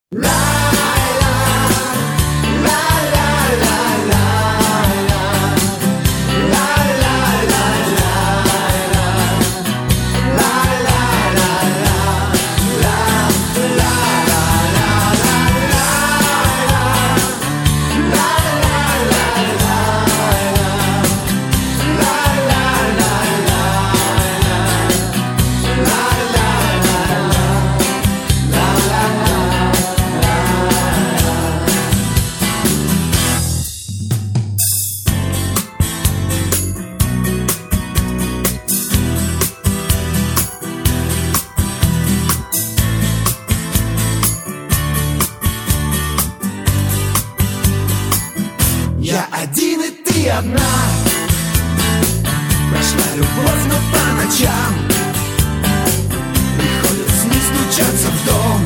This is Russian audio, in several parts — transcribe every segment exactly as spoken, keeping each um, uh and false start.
Я один и ты одна. Прошла любовь, но по ночам приходят сны стучаться в дом.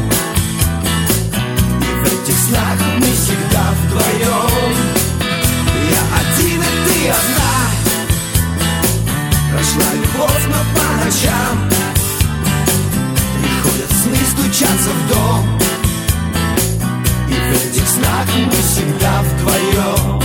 И в этих снах мы всегда вдвоем. Я один и ты одна. Прошла любовь, но по ночам приходят сны стучаться в дом. И в этих снах мы всегда вдвоем.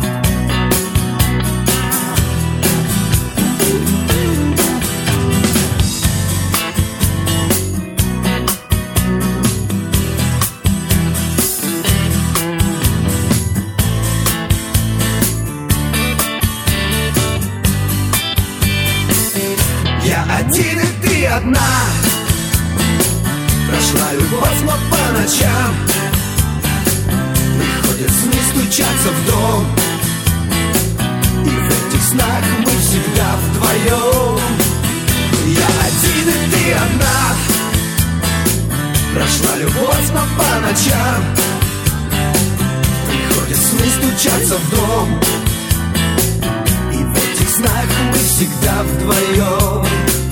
Я один и ты одна. Прошла любовь, но по ночам приходят сны стучаться в дом. И в этих снах мы всегда вдвоем. Я один и ты одна. Прошла любовь, но по ночам приходят сны стучаться в дом. И в этих снах мы всегда вдвоем.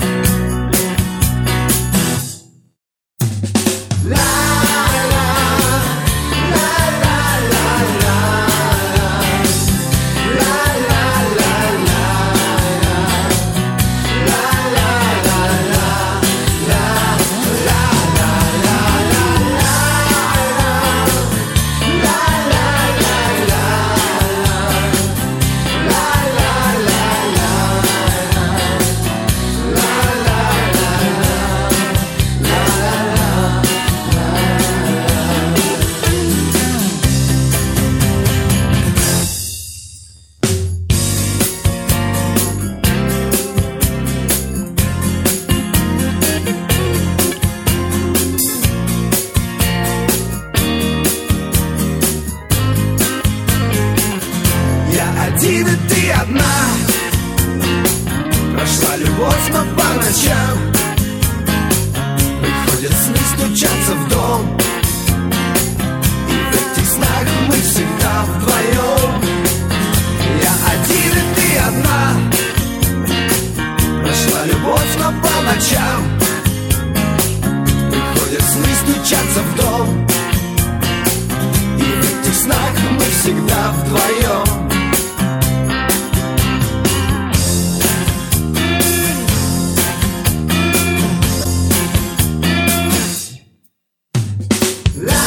Один и ты одна. Прошла любовь, но по ночам приходят сны стучаться в дом. И в этих снах мы всегда вдвоем. Я один и ты одна. Прошла любовь, но по ночам приходят сны стучаться в дом. И в этих снах мы всегда вдвоем. La